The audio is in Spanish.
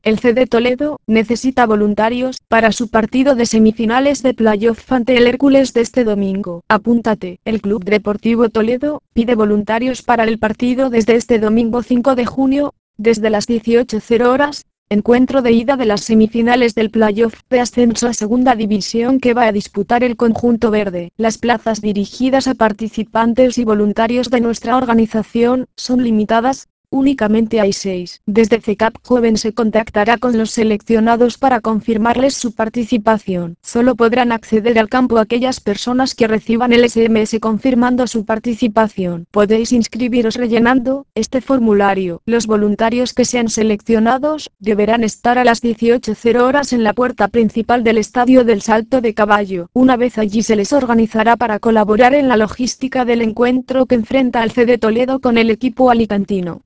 El CD Toledo necesita voluntarios para su partido de semifinales de playoff ante el Hércules de este domingo. Apúntate. El Club Deportivo Toledo pide voluntarios para el partido desde este domingo 5 de junio, desde las 18:00 horas, encuentro de ida de las semifinales del playoff de ascenso a Segunda División que va a disputar el conjunto verde. Las plazas dirigidas a participantes y voluntarios de nuestra organización son limitadas. Únicamente hay 6. Desde CECAP Joven se contactará con los seleccionados para confirmarles su participación. Solo podrán acceder al campo aquellas personas que reciban el SMS confirmando su participación. Podéis inscribiros rellenando este formulario. Los voluntarios que sean seleccionados deberán estar a las 18:00 horas en la puerta principal del Estadio del Salto de Caballo. Una vez allí se les organizará para colaborar en la logística del encuentro que enfrenta al CD Toledo con el equipo alicantino.